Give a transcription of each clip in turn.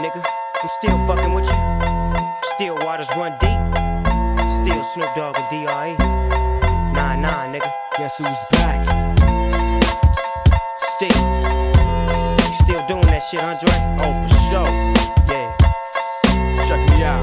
nigga. I'm still fucking with you. Still waters run deep. Still Snoop Dogg and D.R.E. 9-9, nigga. Guess who's back? Still doing that shit, Andre? Oh, for sure. Yeah. Check me out.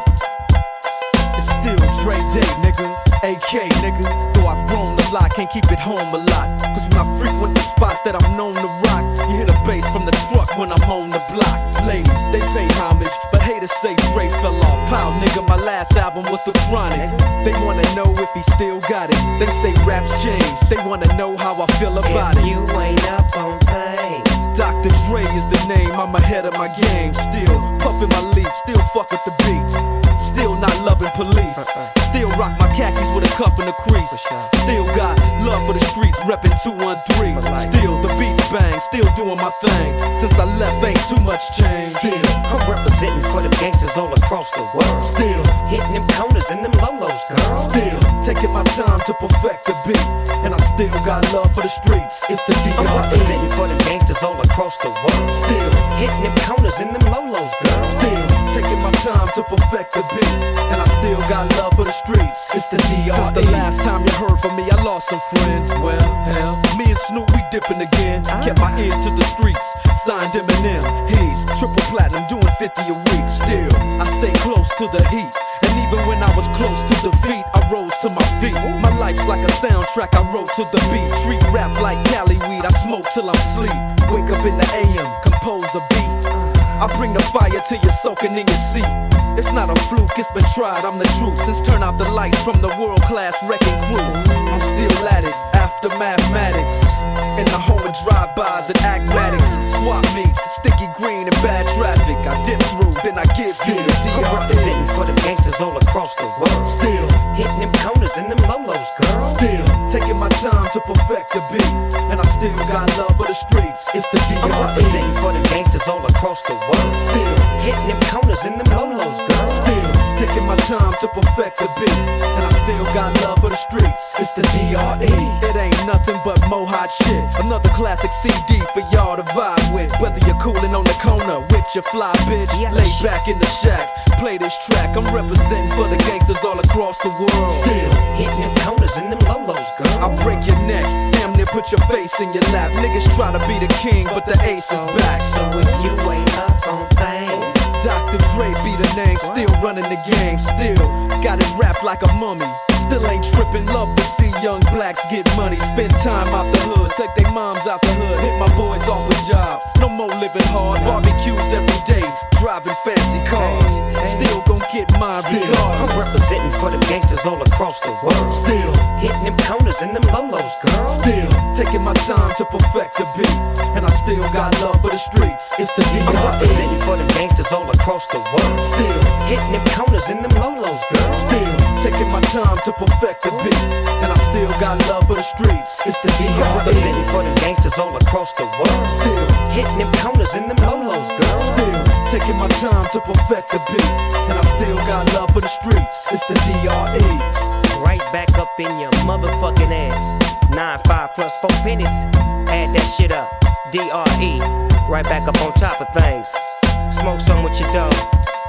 It's still Dre Day, nigga. AK, nigga. Though I've grown a lot, can't keep it home a lot. Cause when I frequent the spots that I'm known to rock, you hear the bass from the truck when I'm on the block. Ladies, they pay homage, but haters say Dre fell off. How, nigga, my last album was The Chronic. They wanna know if he still got it. They say raps change, they wanna know how I feel about If it. you ain't up on things, Dr. Dre is the name, I'm ahead of my game. Still puffin' my leaf, still fuck with the beats. Still not loving police. Still rock my khakis with a cuff and a crease. Still got love for the streets, reppin' 213. Still the beats bang, still doing my thing. Since I left, ain't too much change. Still, I'm representing for them gangsters all across the world. still, Hitting them corners and them lolos, girl. still taking my time to perfect the beat. And I still got love for the streets. It's the I'm D.R.E. representing for them gangsters all across the world. Still, Hitting them corners and them lolos, girl. still taking my time to perfect the beat. And I still got love for the streets. It's the D.R.E. Since the last time you heard from me, I lost some friends. Well, hell, me and Snoop, we dipping again. Kept my ear to the streets, signed Eminem. He's triple platinum, doing 50 a week. Still, I stay close to the heat. And even when I was close to defeat, I rose to my feet. My life's like a soundtrack, I wrote to the beat. Street rap like Cali weed, I smoke till I'm sleep. Wake up in the AM, compose a beat. I bring the fire till you're soaking in your seat. It's not a fluke, it's been tried, I'm the truth. Since turn out the lights from the world-class wrecking crew, I'm still at it, after mathematics. In the home of drive-bys and acmatics, swap meets, sticky green and bad traffic. I dip through, then I give you the I'm D.R.E. representing for them gangsters all across the world. Still, Hitting them corners and them lolos, girl. still taking my time to perfect the beat. And I still got love for the streets. It's the I'm D.R.E. representing for them gangsters all across the world. Still, Hitting them corners and them lolos, girl. still taking my time to perfect the beat. And I still got love for the streets. It's the D.R.E. It ain't nothing but mohawk shit. Another classic CD for y'all to vibe with. Whether you're coolin' on the corner with your fly bitch, Yeah. lay back in the shack, play this track. I'm representing for the gangsters all across the world. Still, Hitting them corners and them lolos, girl. I'll break your neck, damn near put your face in your lap. Niggas try to be the king, but the ace is back. So if you ain't up on things, Dr. Dre be the name, still running the game, still got it wrapped like a mummy. Still ain't tripping, love to see young blacks get money. Spend time out the hood, take their moms out the hood, hit my boys off with jobs. No more living hard, barbecues every day, driving fancy cars. Still gon' get mine I'm regardless. representing for them gangsters all across the world. Still, Hitting them corners and them lolos, girl. still taking my time to perfect the beat. And I still got love for the streets. It's the I'm D.R.E. representing for them gangsters all across the world. Still, Hitting them corners and them lolos, girl. still taking my time to perfect the beat. And I still got love for the streets. It's the I'm D.R.E. representing for them gangsters all across the world. Still, Hitting them corners and them lolos, girl. still taking my time to perfect the beat. And I still got love for the streets. It's the D.R.E. Right back up in your motherfucking ass. 9-5 plus 4 pennies. Add that shit up. D.R.E. Right back up on top of things. Smoke some with your dog.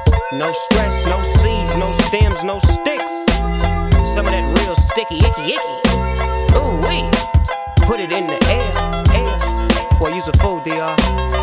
No stress, no seeds, no stems, no sticks. Some of that real sticky, icky. Ooh wee. Put it in the air. Boy, you's a fool, D.R.